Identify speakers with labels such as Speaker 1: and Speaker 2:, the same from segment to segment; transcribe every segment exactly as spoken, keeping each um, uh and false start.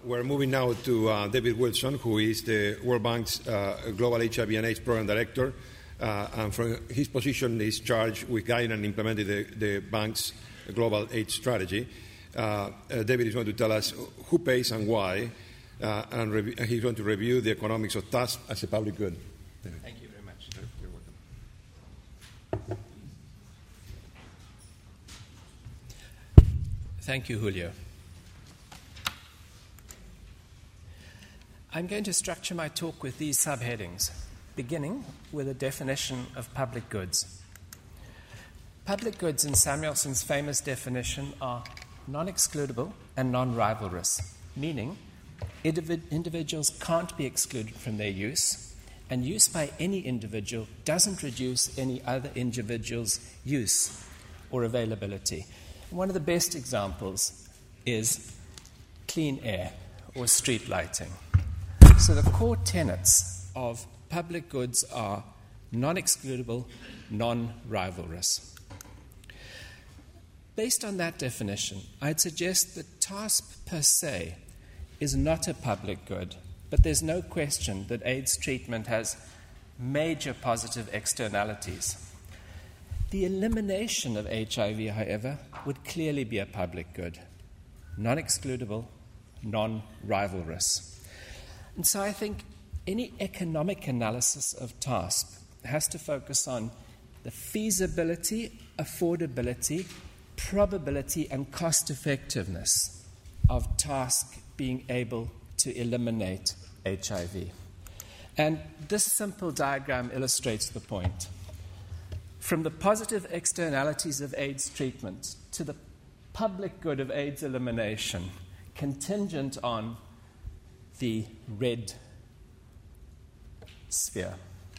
Speaker 1: we're moving now to uh, David Wilson, who is the World Bank's uh, Global H I V and AIDS Program Director. Uh, and from his position is charged with guiding and implementing the, the bank's global AIDS strategy. Uh, uh, David is going to tell us who pays and why, uh, and, rev- and he's going to review the economics of T A S P as a public good. David.
Speaker 2: Thank you very much.
Speaker 1: You're welcome.
Speaker 2: Thank you, Julio. I'm going to structure my talk with these subheadings, beginning with a definition of public goods. Public goods, in Samuelson's famous definition, are non-excludable and non-rivalrous, meaning individ- individuals can't be excluded from their use, and use by any individual doesn't reduce any other individual's use or availability. One of the best examples is clean air or street lighting. So the core tenets of public goods are non-excludable, non-rivalrous. Based on that definition, I'd suggest that T A S P per se is not a public good, but there's no question that AIDS treatment has major positive externalities. The elimination of H I V, however, would clearly be a public good, non-excludable, non-rivalrous. And so I think any economic analysis of T A S P has to focus on the feasibility, affordability, probability, and cost-effectiveness of T A S P being able to eliminate H I V. And this simple diagram illustrates the point. From the positive externalities of AIDS treatment to the public good of AIDS elimination, contingent on the red sphere.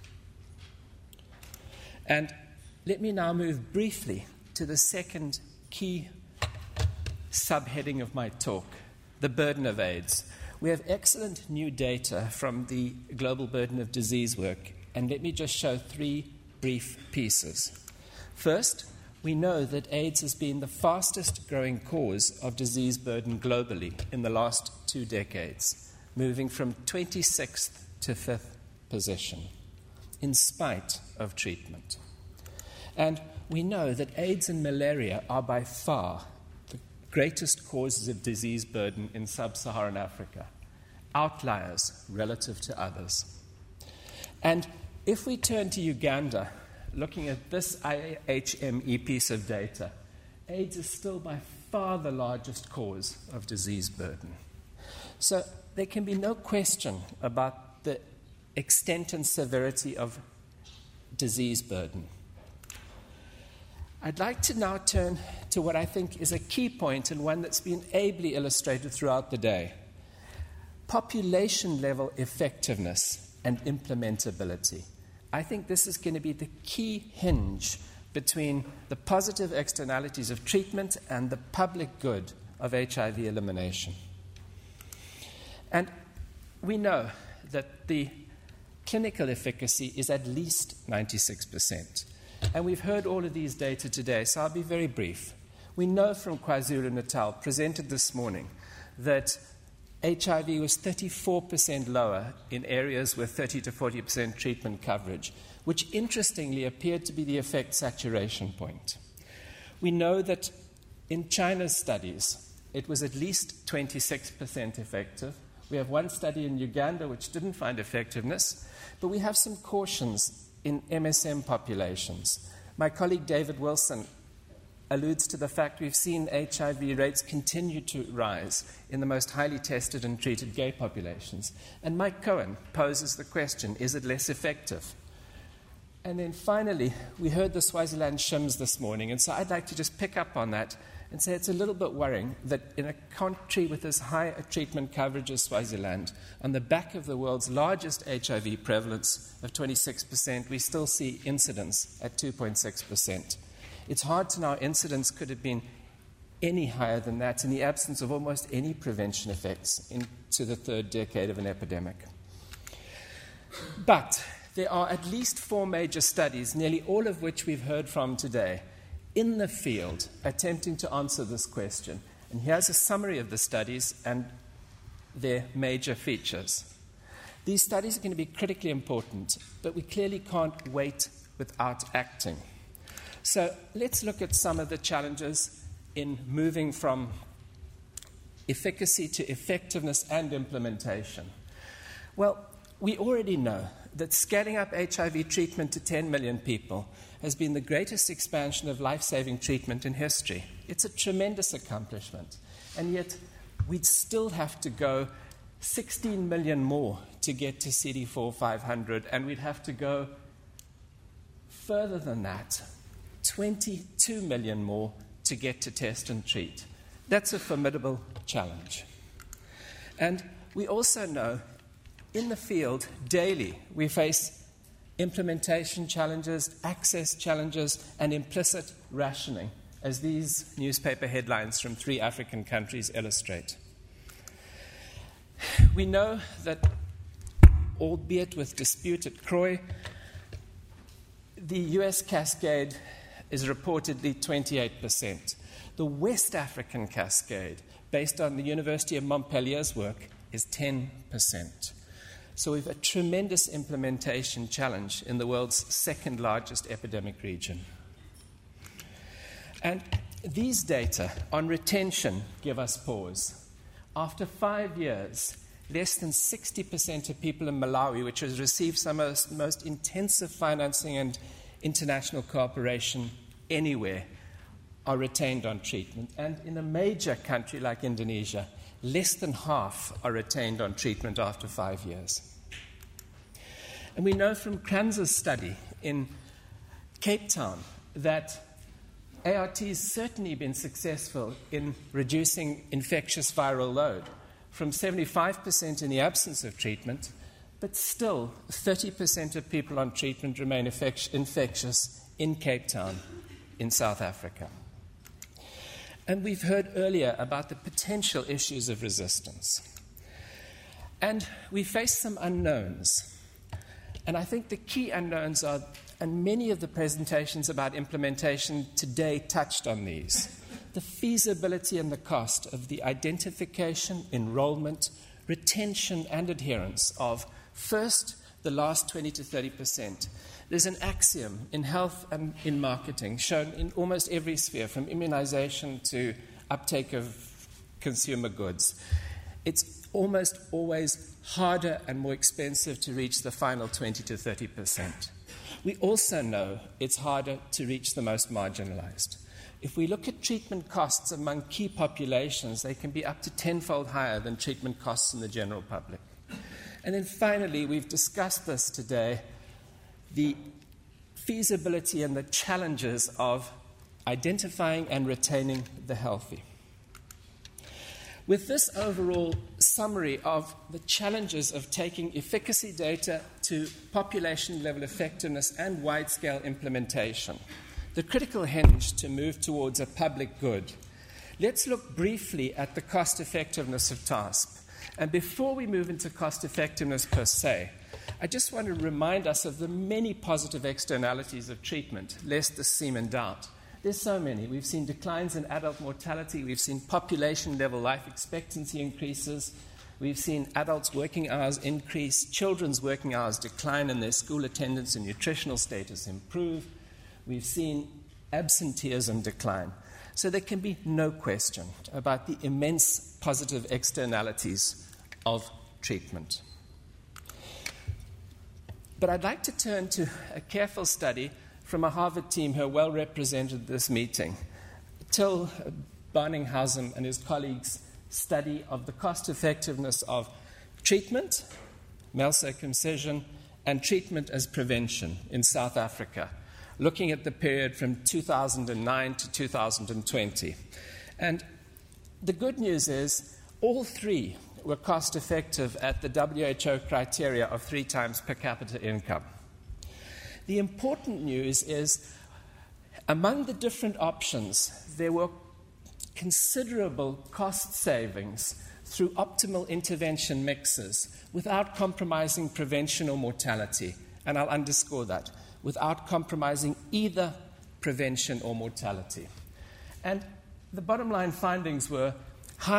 Speaker 2: And let me now move briefly to the second key subheading of my talk, the burden of AIDS. We have excellent new data from the Global Burden of Disease work, and let me just show three brief pieces. First, we know that AIDS has been the fastest growing cause of disease burden globally in the last two decades, moving from twenty-sixth to fifth position, in spite of treatment. And we know that AIDS and malaria are by far the greatest causes of disease burden in sub-Saharan Africa, outliers relative to others. And if we turn to Uganda, looking at this I H M E piece of data, AIDS is still by far the largest cause of disease burden. So there can be no question about the extent and severity of disease burden. I'd like to now turn to what I think is a key point and one that's been ably illustrated throughout the day: population level effectiveness and implementability. I think this is going to be the key hinge between the positive externalities of treatment and the public good of H I V elimination. And we know that the clinical efficacy is at least ninety-six percent. And we've heard all of these data today, so I'll be very brief. We know from KwaZulu-Natal, presented this morning, that H I V was thirty-four percent lower in areas with thirty to forty percent treatment coverage, which interestingly appeared to be the effect saturation point. We know that in China's studies, it was at least twenty-six percent effective. We have one study in Uganda which didn't find effectiveness, but we have some cautions in M S M populations. My colleague David Wilson alludes to the fact we've seen H I V rates continue to rise in the most highly tested and treated gay populations. And Mike Cohen poses the question, is it less effective? And then finally, we heard the Swaziland Shims this morning, and so I'd like to just pick up on that and say it's a little bit worrying that in a country with as high a treatment coverage as Swaziland, on the back of the world's largest H I V prevalence of twenty-six percent, we still see incidence at two point six percent. It's hard to know incidence could have been any higher than that in the absence of almost any prevention effects into the third decade of an epidemic. But there are at least four major studies, nearly all of which we've heard from today, in the field attempting to answer this question. And here's a summary of the studies, and their major features. These studies are going to be critically important, but we clearly can't wait without acting. So let's look at some of the challenges in moving from efficacy to effectiveness and implementation. Well, we already know that scaling up H I V treatment to ten million people has been the greatest expansion of life-saving treatment in history. It's a tremendous accomplishment. And yet, we'd still have to go sixteen million more to get to C D four five hundred, and we'd have to go further than that, twenty-two million more to get to test and treat. That's a formidable challenge. And we also know in the field daily we face implementation challenges, access challenges, and implicit rationing, as these newspaper headlines from three African countries illustrate. We know that, albeit with dispute at Croy, the U S cascade is reportedly twenty-eight percent. The West African cascade, based on the University of Montpellier's work, is ten percent. So we have a tremendous implementation challenge in the world's second largest epidemic region. And these data on retention give us pause. After five years, less than sixty percent of people in Malawi, which has received some of the most intensive financing and international cooperation anywhere, are retained on treatment. And in a major country like Indonesia, less than half are retained on treatment after five years. And we know from Kranz's study in Cape Town that A R T has certainly been successful in reducing infectious viral load from seventy-five percent in the absence of treatment, but still thirty percent of people on treatment remain infect- infectious in Cape Town, in South Africa. And we've heard earlier about the potential issues of resistance. And we face some unknowns. And I think the key unknowns are, and many of the presentations about implementation today touched on these, the feasibility and the cost of the identification, enrollment, retention, and adherence of, first, the last twenty to thirty percent. There's an axiom in health and in marketing shown in almost every sphere, from immunization to uptake of consumer goods. It's almost always harder and more expensive to reach the final twenty to thirty percent. We also know it's harder to reach the most marginalized. If we look at treatment costs among key populations, they can be up to tenfold higher than treatment costs in the general public. And then finally, we've discussed this today, the feasibility and the challenges of identifying and retaining the healthy. With this overall summary of the challenges of taking efficacy data to population-level effectiveness and wide-scale implementation, the critical hinge to move towards a public good, let's look briefly at the cost-effectiveness of TASP. And before we move into cost-effectiveness per se, I just want to remind us of the many positive externalities of treatment, lest this seem in doubt. There's so many. We've seen declines in adult mortality. We've seen population-level life expectancy increases. We've seen adults' working hours increase, children's working hours decline, and their school attendance and nutritional status improve. We've seen absenteeism decline. So there can be no question about the immense positive externalities of treatment. But I'd like to turn to a careful study from a Harvard team who are well represented at this meeting. Till Barninghausen and his colleagues' study of the cost effectiveness of treatment, male circumcision, and treatment as prevention in South Africa, looking at the period from two thousand nine to two thousand twenty. And the good news is all three were cost effective at the W H O criteria of three times per capita income. The important news is, among the different options, there were considerable cost savings through optimal intervention mixes without compromising prevention or mortality. And I'll underscore that, without compromising either prevention or mortality. And the bottom line findings were high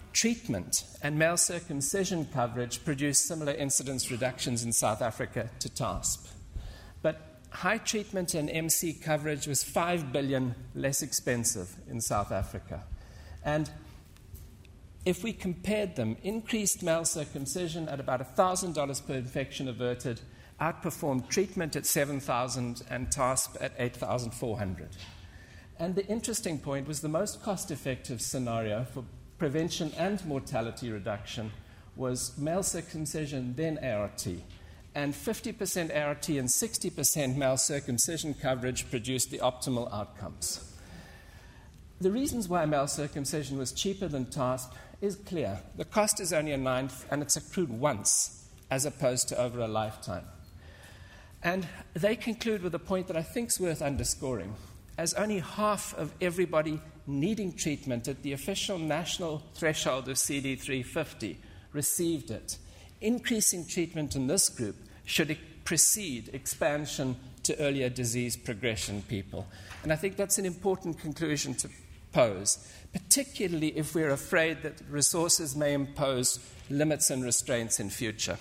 Speaker 2: treatment and male circumcision coverage produced similar incidence reductions in South Africa to TASP. But high treatment and M C coverage was five billion dollars less expensive in South Africa. And if we compared them, increased male circumcision at about one thousand dollars per infection averted outperformed treatment at seven thousand dollars and TASP at eight thousand four hundred dollars. And the interesting point was the most cost-effective scenario for prevention and mortality reduction was male circumcision, then A R T. And fifty percent A R T and sixty percent male circumcision coverage produced the optimal outcomes. The reasons why male circumcision was cheaper than TASP is clear. The cost is only a ninth, and it's accrued once, as opposed to over a lifetime. And they conclude with a point that I think is worth underscoring. As only half of everybody needing treatment at the official national threshold of C D three fifty received it, increasing treatment in this group should precede expansion to earlier disease progression people. And I think that's an important conclusion to pose, particularly if we're afraid that resources may impose limits and restraints in future.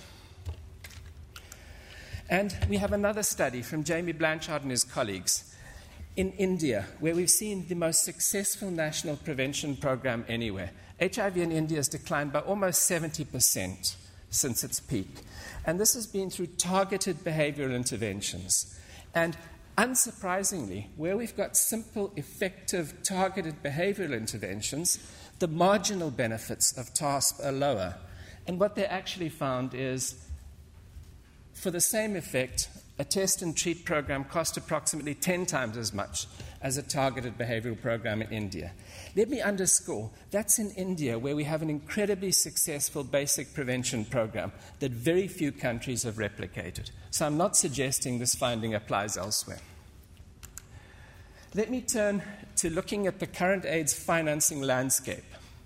Speaker 2: And we have another study from Jamie Blanchard and his colleagues in India, where we've seen the most successful national prevention program anywhere. H I V in India has declined by almost seventy percent since its peak. And this has been through targeted behavioral interventions. And unsurprisingly, where we've got simple, effective, targeted behavioral interventions, the marginal benefits of TASP are lower. And what they actually found is, for the same effect, a test and treat program cost approximately ten times as much as a targeted behavioral program in India. Let me underscore, that's in India, where we have an incredibly successful basic prevention program that very few countries have replicated. So I'm not suggesting this finding applies elsewhere. Let me turn to looking at the current AIDS financing landscape.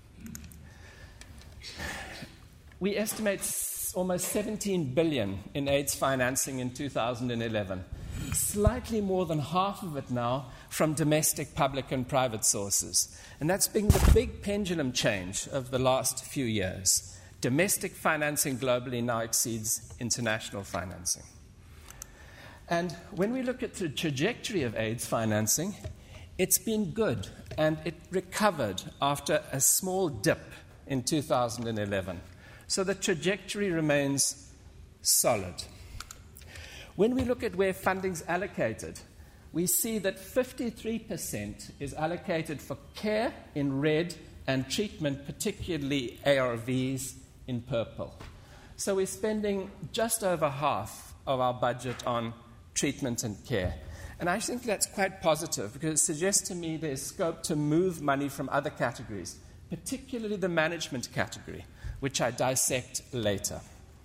Speaker 2: We estimate almost seventeen billion dollars in AIDS financing in two thousand eleven, slightly more than half of it now from domestic public and private sources. And that's been the big pendulum change of the last few years. Domestic financing globally now exceeds international financing. And when we look at the trajectory of AIDS financing, it's been good, and it recovered after a small dip in two thousand eleven. So the trajectory remains solid. When we look at where funding's allocated, we see that fifty-three percent is allocated for care in red and treatment, particularly A R Vs, in purple. So we're spending just over half of our budget on treatment and care. And I think that's quite positive because it suggests to me there's scope to move money from other categories, particularly the management category, which I dissect later.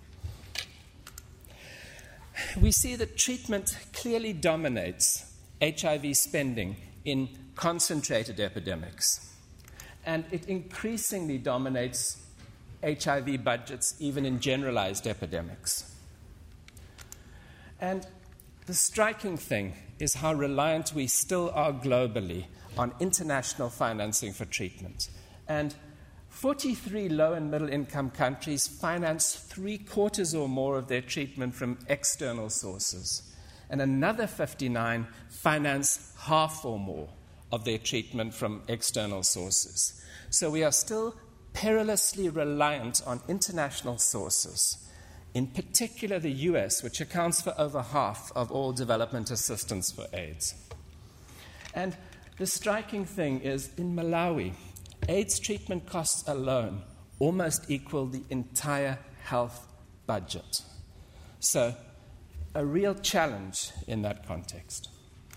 Speaker 2: We see that treatment clearly dominates H I V spending in concentrated epidemics, and it increasingly dominates H I V budgets even in generalized epidemics. And the striking thing is how reliant we still are globally on international financing for treatment. And forty-three low and middle income countries finance three quarters or more of their treatment from external sources. And another fifty-nine finance half or more of their treatment from external sources. So we are still perilously reliant on international sources, in particular the U S, which accounts for over half of all development assistance for AIDS. And the striking thing is, in Malawi, AIDS treatment costs alone almost equal the entire health budget. So, a real challenge in that context.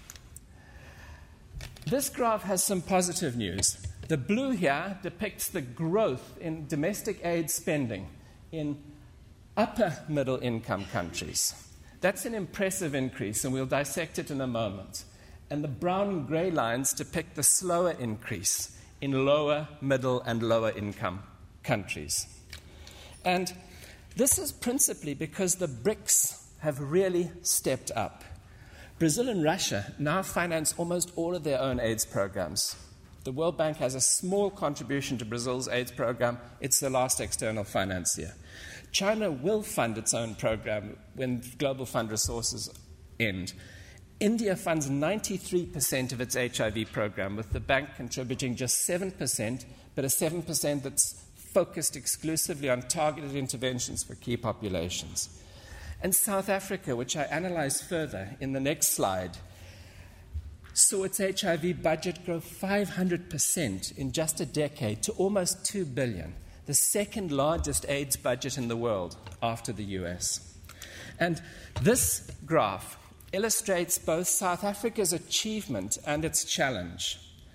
Speaker 2: This graph has some positive news. The blue here depicts the growth in domestic AIDS spending in upper middle income countries. That's an impressive increase, and we'll dissect it in a moment. And the brown and gray lines depict the slower increase in lower, middle, and lower income countries. And this is principally because the BRICS have really stepped up. Brazil and Russia now finance almost all of their own AIDS programs The World Bank has a small contribution to Brazil's AIDS program. It's the last external financier. China will fund its own program when global fund resources end. India funds ninety-three percent of its H I V program, with the bank contributing just seven percent, but a seven percent that's focused exclusively on targeted interventions for key populations. And South Africa, which I analyze further in the next slide, saw its H I V budget grow five hundred percent in just a decade to almost two billion dollars, the second largest AIDS budget in the world after the U S. And this graph illustrates both South Africa's achievement and its challenge.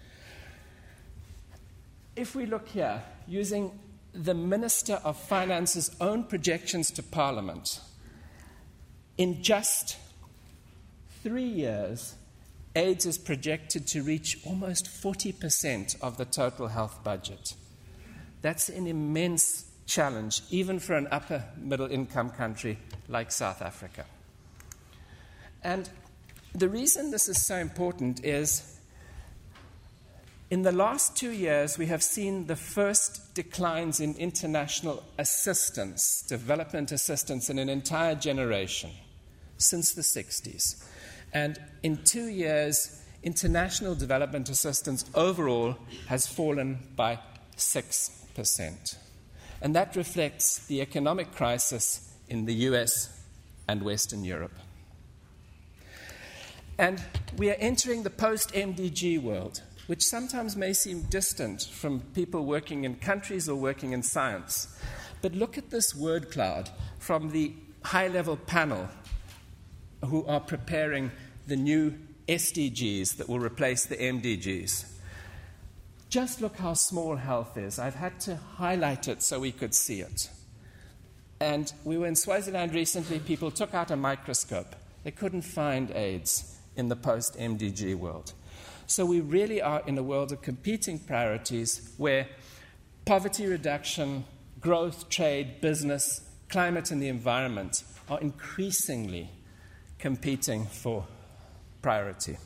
Speaker 2: If we look here, using the Minister of Finance's own projections to Parliament, in just three years, AIDS is projected to reach almost forty percent of the total health budget. That's an immense challenge, even for an upper middle income country like South Africa. And the reason this is so important is in the last two years, we have seen the first declines in international assistance, development assistance, in an entire generation since the sixties. And in two years, international development assistance overall has fallen by six percent. And that reflects the economic crisis in the U S and Western Europe. And we are entering the post-M D G world, which sometimes may seem distant from people working in countries or working in science. But look at this word cloud from the high-level panel who are preparing the new S D Gs that will replace the M D Gs. Just look how small health is. I've had to highlight it so we could see it. And we were in Swaziland recently. People took out a microscope. They couldn't find AIDS in the post-M D G world. So we really are in a world of competing priorities where poverty reduction, growth, trade, business, climate, and the environment are increasingly competing for priority.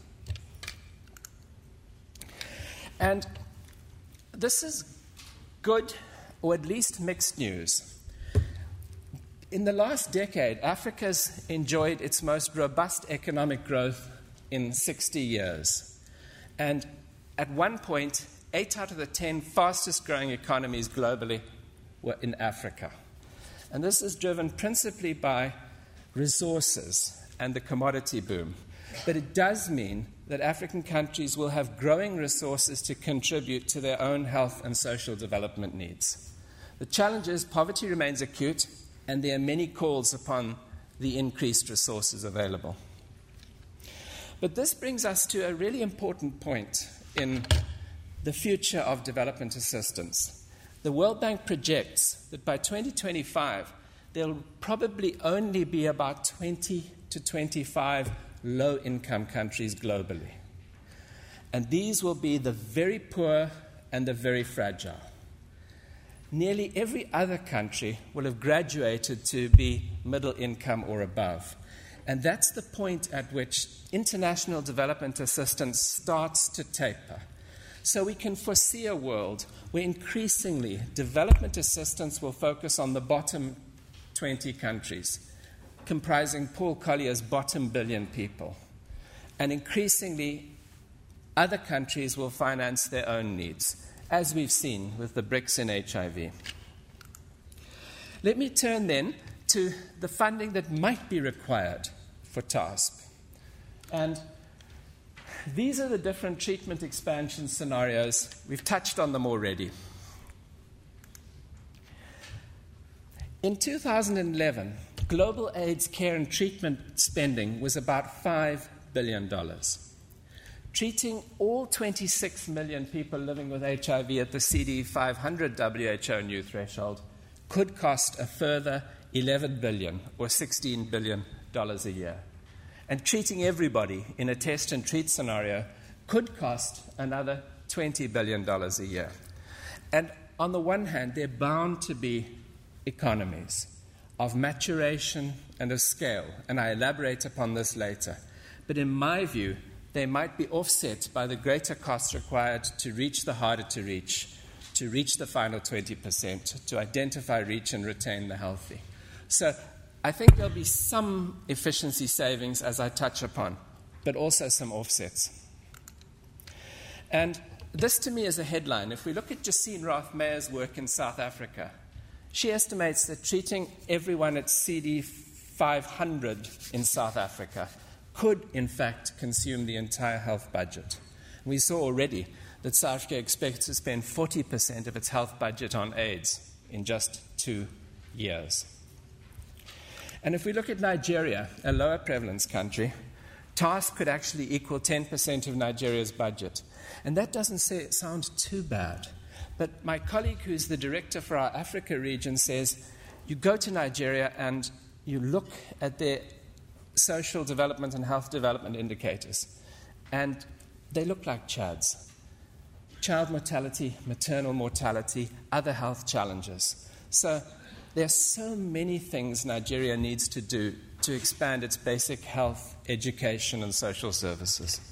Speaker 2: And this is good, or at least mixed news. In the last decade, Africa's enjoyed its most robust economic growth in sixty years. And at one point, eight out of the ten fastest growing economies globally were in Africa. And this is driven principally by resources and the commodity boom. But it does mean that African countries will have growing resources to contribute to their own health and social development needs. The challenge is poverty remains acute, and there are many calls upon the increased resources available. But this brings us to a really important point in the future of development assistance. The World Bank projects that by twenty twenty-five, there will probably only be about twenty to twenty-five low-income countries globally. And these will be the very poor and the very fragile. Nearly every other country will have graduated to be middle income or above. And that's the point at which international development assistance starts to taper. So we can foresee a world where increasingly development assistance will focus on the bottom twenty countries, comprising Paul Collier's bottom billion people. And increasingly, other countries will finance their own needs, as we've seen with the BRICS in H I V. Let me turn then to the funding that might be required for TASP. And these are the different treatment expansion scenarios. We've touched on them already. In two thousand eleven, global AIDS care and treatment spending was about five billion dollars. Treating all twenty-six million people living with H I V at the C D five hundred W H O new threshold could cost a further eleven billion dollars or sixteen billion dollars a year. And treating everybody in a test and treat scenario could cost another twenty billion dollars a year. And on the one hand, they're bound to be economies of maturation and of scale, and I elaborate upon this later. But in my view, they might be offset by the greater costs required to reach the harder to reach, to reach the final twenty percent, to identify, reach, and retain the healthy. So I think there'll be some efficiency savings, as I touch upon, but also some offsets. And this, to me, is a headline. If we look at Jacine Roth-Meyer's work in South Africa, she estimates that treating everyone at C D five hundred in South Africa could, in fact, consume the entire health budget. We saw already that South Africa expects to spend forty percent of its health budget on AIDS in just two years. And if we look at Nigeria, a lower prevalence country, TASK could actually equal ten percent of Nigeria's budget. And that doesn't say, sound too bad. But my colleague, who's the director for our Africa region, says you go to Nigeria and you look at their social development and health development indicators, and they look like Chad's. Child mortality, maternal mortality, other health challenges. So there are so many things Nigeria needs to do to expand its basic health, education, and social services.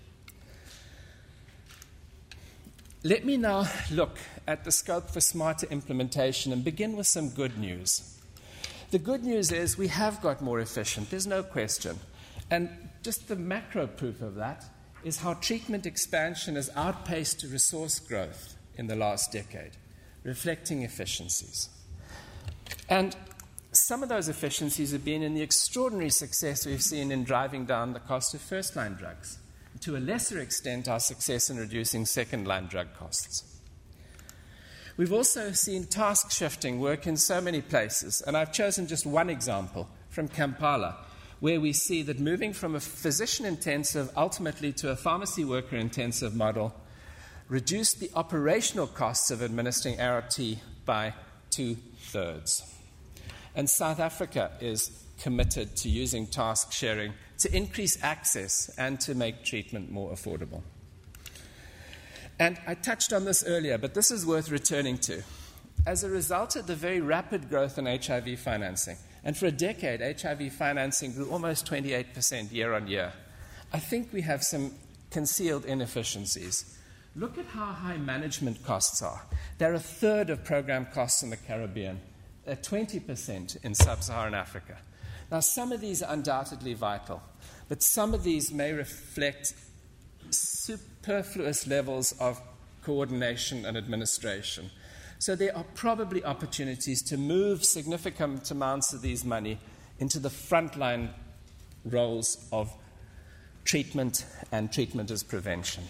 Speaker 2: Let me now look at the scope for smarter implementation and begin with some good news. The good news is we have got more efficient, there's no question. And just the macro proof of that is how treatment expansion has outpaced resource growth in the last decade, reflecting efficiencies. And some of those efficiencies have been in the extraordinary success we've seen in driving down the cost of first-line drugs. To a lesser extent, our success in reducing second-line drug costs. We've also seen task shifting work in so many places, and I've chosen just one example from Kampala, where we see that moving from a physician-intensive ultimately to a pharmacy worker-intensive model reduced the operational costs of administering A R T by two-thirds. And South Africa is committed to using task sharing to increase access and to make treatment more affordable. And I touched on this earlier, but this is worth returning to. As a result of the very rapid growth in H I V financing, and for a decade, H I V financing grew almost twenty-eight percent year on year, I think we have some concealed inefficiencies. Look at how high management costs are. They're a third of program costs in the Caribbean. They're twenty percent in sub-Saharan Africa. Now, some of these are undoubtedly vital, but some of these may reflect superfluous levels of coordination and administration. So there are probably opportunities to move significant amounts of these money into the frontline roles of treatment and treatment as prevention.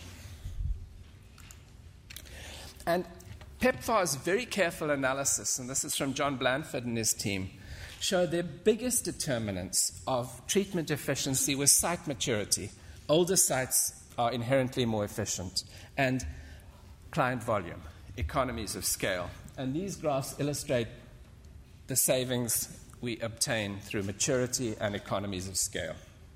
Speaker 2: And PEPFAR's very careful analysis, and this is from John Blanford and his team, show their biggest determinants of treatment efficiency was site maturity. Older sites are inherently more efficient, and client volume, economies of scale. And these graphs illustrate the savings we obtain through maturity and economies of scale.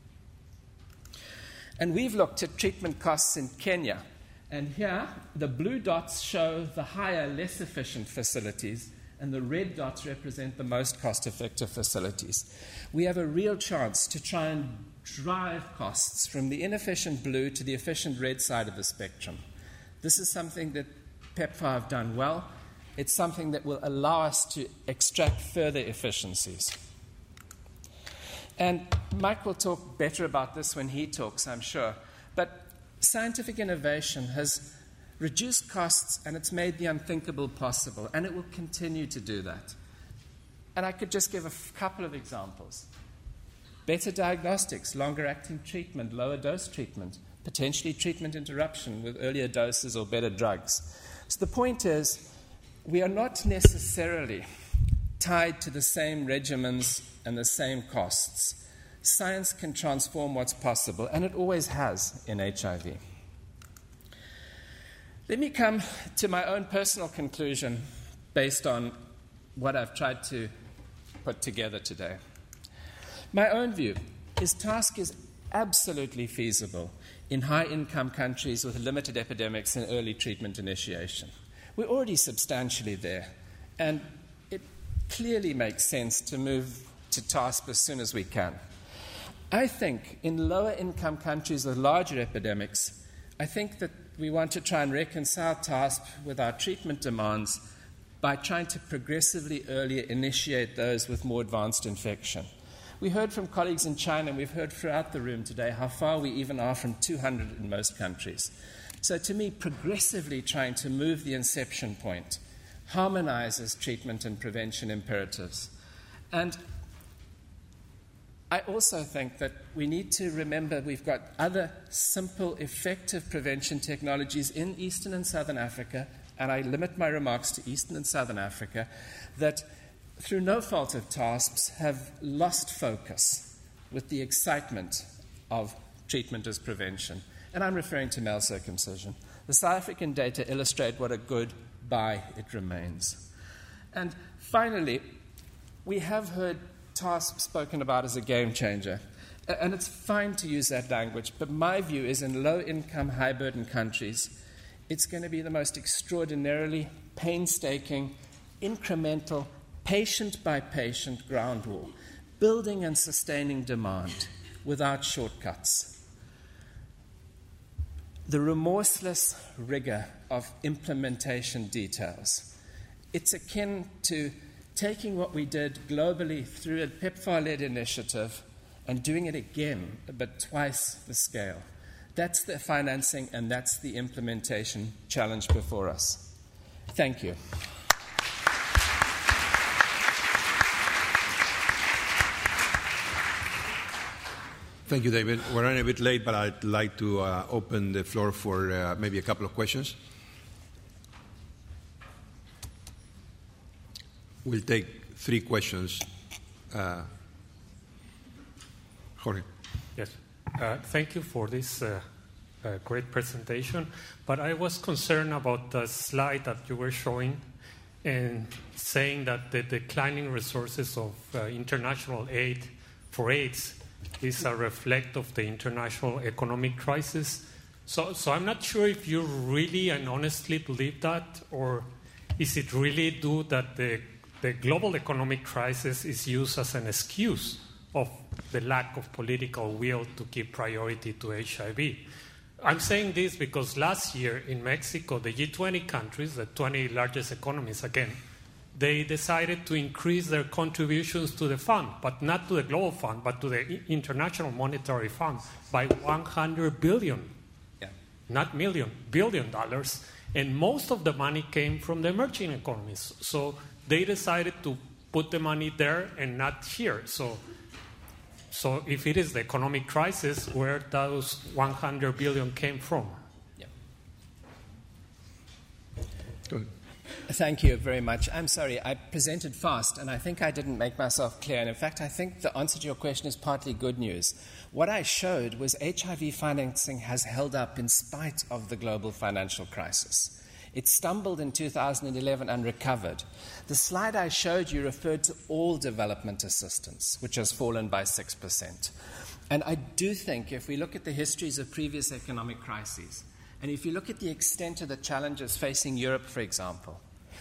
Speaker 2: And we've looked at treatment costs in Kenya. And here, the blue dots show the higher, less efficient facilities, and the red dots represent the most cost-effective facilities. We have a real chance to try and drive costs from the inefficient blue to the efficient red side of the spectrum. This is something that PEPFAR have done well. It's something that will allow us to extract further efficiencies. And Mike will talk better about this when he talks, I'm sure. But scientific innovation has reduced costs, and it's made the unthinkable possible, and it will continue to do that. And I could just give a f- couple of examples. Better diagnostics, longer-acting treatment, lower-dose treatment, potentially treatment interruption with earlier doses or better drugs. So the point is, we are not necessarily tied to the same regimens and the same costs. Science can transform what's possible, and it always has in H I V. Let me come to my own personal conclusion based on what I've tried to put together today. My own view is TASK is absolutely feasible in high-income countries with limited epidemics and early treatment initiation. We're already substantially there, and it clearly makes sense to move to TASK as soon as we can. I think in lower income countries with larger epidemics, I think that we want to try and reconcile T A S P with our treatment demands by trying to progressively earlier initiate those with more advanced infection. We heard from colleagues in China, and we've heard throughout the room today how far we even are from two hundred in most countries. So to me, progressively trying to move the inception point harmonizes treatment and prevention imperatives. And I also think that we need to remember we've got other simple, effective prevention technologies in Eastern and Southern Africa, and I limit my remarks to Eastern and Southern Africa, that through no fault of T A S Ps have lost focus with the excitement of treatment as prevention. And I'm referring to male circumcision. The South African data illustrate what a good buy it remains. And finally, we have heard T A S P spoken about as a game changer. And it's fine to use that language, but my view is in low-income, high-burden countries, it's going to be the most extraordinarily painstaking, incremental, patient-by-patient ground war, building and sustaining demand without shortcuts. The remorseless rigor of implementation details. It's akin to taking what we did globally through a PEPFAR-led initiative and doing it again, but twice the scale. That's the financing and that's the implementation challenge before us. Thank you.
Speaker 1: Thank you, David. We're running a bit late, but I'd like to uh, open the floor for uh, maybe a couple of questions. We'll take three questions. Uh, Jorge.
Speaker 3: Yes. Uh, thank you for this uh, uh, great presentation. But I was concerned about the slide that you were showing and saying that the declining resources of uh, international aid for AIDS is a reflect of the international economic crisis. So, so I'm not sure if you really and honestly believe that, or is it really due that the, the global economic crisis is used as an excuse of the lack of political will to give priority to H I V? I'm saying this because last year in Mexico, the G twenty countries, the twenty largest economies again, they decided to increase their contributions to the fund, but not to the global fund, but to the International Monetary Fund by one hundred billion, yeah. Not million, billion dollars. And most of the money came from the emerging economies. So they decided to put the money there and not here. So, so if it is the economic crisis, where those one hundred billion came from?
Speaker 2: Yeah.
Speaker 1: Go ahead.
Speaker 2: Thank you very much. I'm sorry, I presented fast, and I think I didn't make myself clear. And in fact, I think the answer to your question is partly good news. What I showed was H I V financing has held up in spite of the global financial crisis. It stumbled in two thousand eleven and recovered. The slide I showed you referred to all development assistance, which has fallen by six percent. And I do think if we look at the histories of previous economic crises, and if you look at the extent of the challenges facing Europe, for example,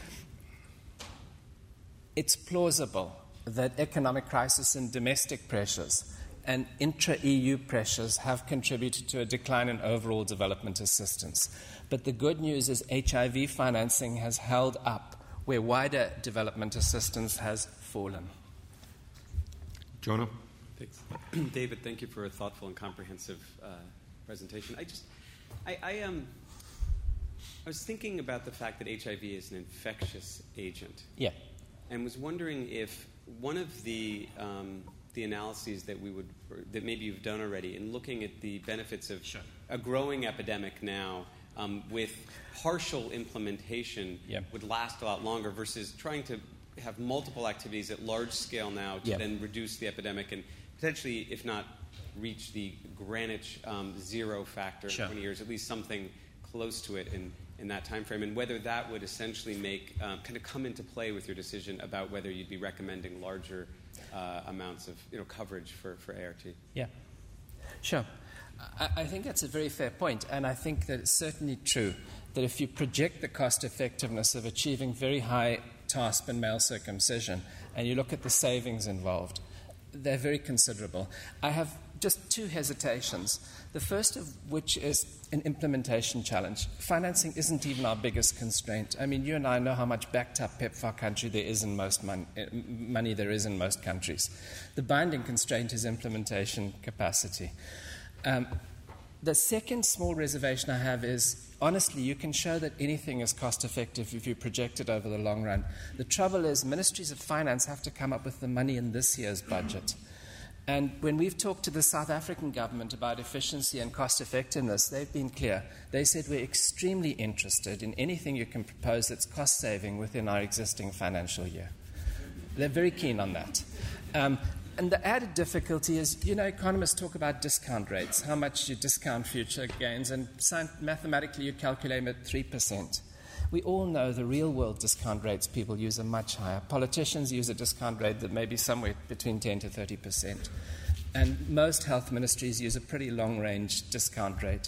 Speaker 2: it's plausible that economic crisis and domestic pressures and intra-E U pressures have contributed to a decline in overall development assistance. But the good news is H I V financing has held up where wider development assistance has fallen.
Speaker 1: Jonah?
Speaker 4: Thanks. David, thank you for a thoughtful and comprehensive uh, presentation. I just, I, I, um, I was thinking about the fact that H I V is an infectious agent.
Speaker 2: Yeah.
Speaker 4: And was wondering if one of the um, the analyses that we would that maybe you've done already in looking at the benefits of
Speaker 2: sure.
Speaker 4: a growing epidemic now um, with partial implementation
Speaker 2: yep.
Speaker 4: would last a lot longer versus trying to have multiple activities at large scale now to
Speaker 2: yep.
Speaker 4: then reduce the epidemic and potentially, if not reach the Greenwich um, zero factor
Speaker 2: sure.
Speaker 4: in twenty years, at least something close to it in in that time frame, and whether that would essentially make um, kind of come into play with your decision about whether you'd be recommending larger uh, amounts of you know coverage for, for A R T.
Speaker 2: Yeah, sure. I, I think that's a very fair point, and I think that it's certainly true that if you project the cost effectiveness of achieving very high T A S P and male circumcision, and you look at the savings involved, they're very considerable. I have just two hesitations. The first of which is an implementation challenge. Financing isn't even our biggest constraint. I mean, you and I know how much backed-up PEPFAR country there is in most mon- money there is in most countries. The binding constraint is implementation capacity. Um, the second small reservation I have is, honestly, you can show that anything is cost-effective if you project it over the long run. The trouble is ministries of finance have to come up with the money in this year's budget. And when we've talked to the South African government about efficiency and cost-effectiveness, they've been clear. They said we're extremely interested in anything you can propose that's cost-saving within our existing financial year. They're very keen on that. Um, and the added difficulty is, you know, economists talk about discount rates, how much you discount future gains, and mathematically you calculate at three percent. We all know the real-world discount rates people use are much higher. Politicians use a discount rate that may be somewhere between ten to thirty percent. And most health ministries use a pretty long-range discount rate.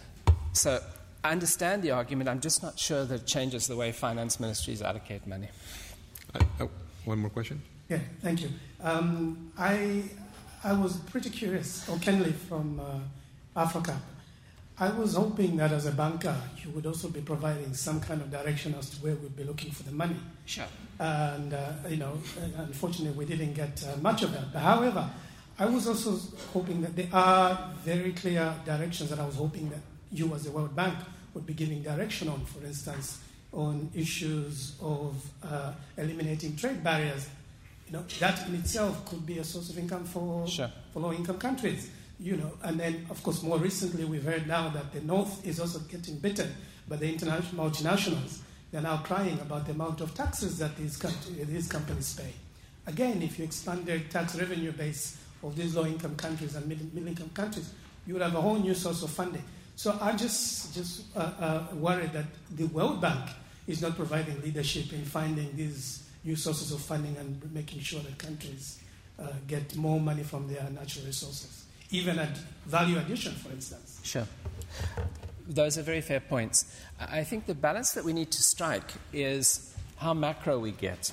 Speaker 2: So I understand the argument. I'm just not sure that it changes the way finance ministries allocate money.
Speaker 1: Uh, oh, one more question?
Speaker 5: Yeah, thank you. Um, I, I was pretty curious, or Kenley from uh, Africa. I was hoping that as a banker, you would also be providing some kind of direction as to where we'd be looking for the money.
Speaker 2: Sure.
Speaker 5: And, uh, you know, unfortunately, we didn't get uh, much of that. But however, I was also hoping that there are very clear directions that I was hoping that you as the World Bank would be giving direction on, for instance, on issues of uh, eliminating trade barriers. You know, that in itself could be a source of income for,
Speaker 2: sure.
Speaker 5: for low-income countries. You know, and then, of course, more recently we've heard now that the North is also getting bitten by the international multinationals. They're now crying about the amount of taxes that these, countries, these companies pay. Again, if you expand the tax revenue base of these low-income countries and middle-income countries, you would have a whole new source of funding. So I'm just, just uh, uh, worried that the World Bank is not providing leadership in finding these new sources of funding and making sure that countries uh, get more money from their natural resources. Even at value addition, for instance.
Speaker 2: Sure. Those are very fair points. I think the balance that we need to strike is how macro we get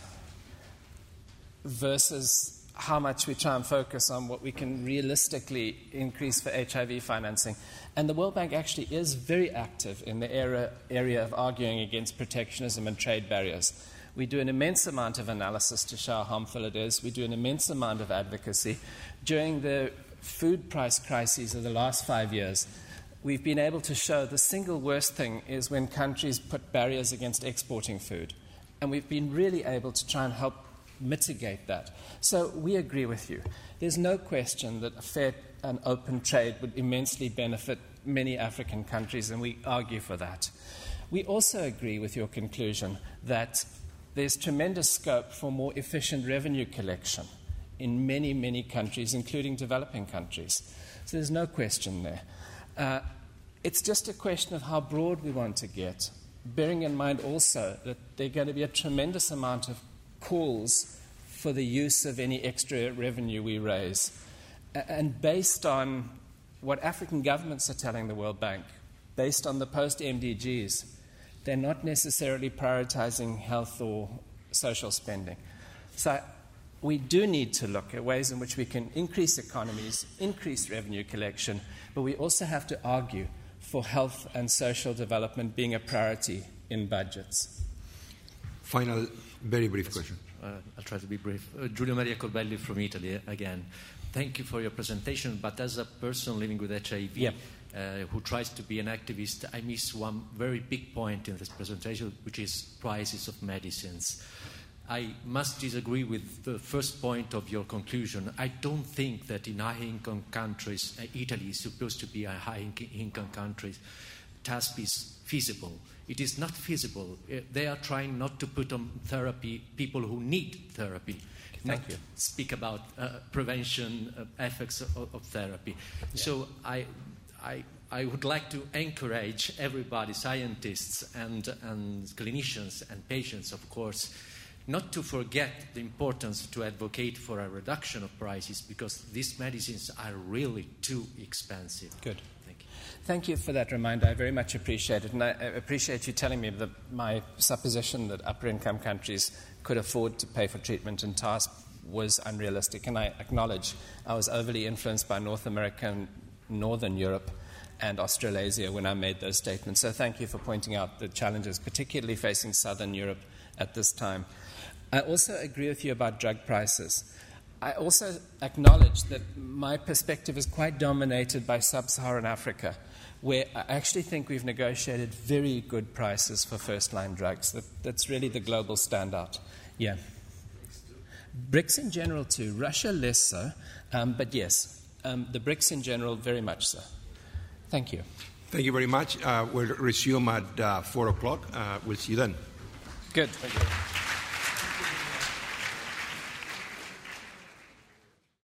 Speaker 2: versus how much we try and focus on what we can realistically increase for H I V financing. And the World Bank actually is very active in the area, area of arguing against protectionism and trade barriers. We do an immense amount of analysis to show how harmful it is. We do an immense amount of advocacy. During the food price crises of the last five years, we've been able to show the single worst thing is when countries put barriers against exporting food. And we've been really able to try and help mitigate that. So we agree with you. There's no question that a fair and open trade would immensely benefit many African countries, and we argue for that. We also agree with your conclusion that there's tremendous scope for more efficient revenue collection in many, many countries, including developing countries. So there's no question there. Uh, it's just a question of how broad we want to get, bearing in mind also that there are going to be a tremendous amount of calls for the use of any extra revenue we raise. And based on what African governments are telling the World Bank, based on the post-M D Gs, they're not necessarily prioritizing health or social spending. So we do need to look at ways in which we can increase economies, increase revenue collection, but we also have to argue for health and social development being a priority in budgets.
Speaker 1: Final, very brief question.
Speaker 6: Uh, I'll try to be brief. Uh, Giulio Maria Corbelli from Italy again. Thank you for your presentation, but as a person living with H I V,
Speaker 2: yeah.
Speaker 6: uh, who tries to be an activist, I miss one very big point in this presentation, which is prices of medicines. I must disagree with the first point of your conclusion. I don't think that in high-income countries, uh, Italy is supposed to be a high-income country, T A S P is feasible. It is not feasible. Uh, they are trying not to put on therapy people who need therapy.
Speaker 2: Thank
Speaker 6: not
Speaker 2: you.
Speaker 6: Speak about uh, prevention uh, effects of, of therapy. Yeah. So I, I, I would like to encourage everybody, scientists and, and clinicians and patients, of course, not to forget the importance to advocate for a reduction of prices, because these medicines are really too expensive.
Speaker 2: Good.
Speaker 6: Thank you.
Speaker 2: Thank you for that reminder. I very much appreciate it. And I appreciate you telling me that my supposition that upper-income countries could afford to pay for treatment and T A S P was unrealistic. And I acknowledge I was overly influenced by North America and Northern Europe and Australasia when I made those statements. So thank you for pointing out the challenges, particularly facing Southern Europe at this time. I also agree with you about drug prices. I also acknowledge that my perspective is quite dominated by sub-Saharan Africa, where I actually think we've negotiated very good prices for first-line drugs. That, that's really the global standout. Yeah. BRICS in general too. Russia less so, um, but yes, um, the BRICS in general very much so. Thank you.
Speaker 1: Thank you very much. Uh, we'll resume at uh, four o'clock. Uh, we'll see you then.
Speaker 2: Good. Thank you.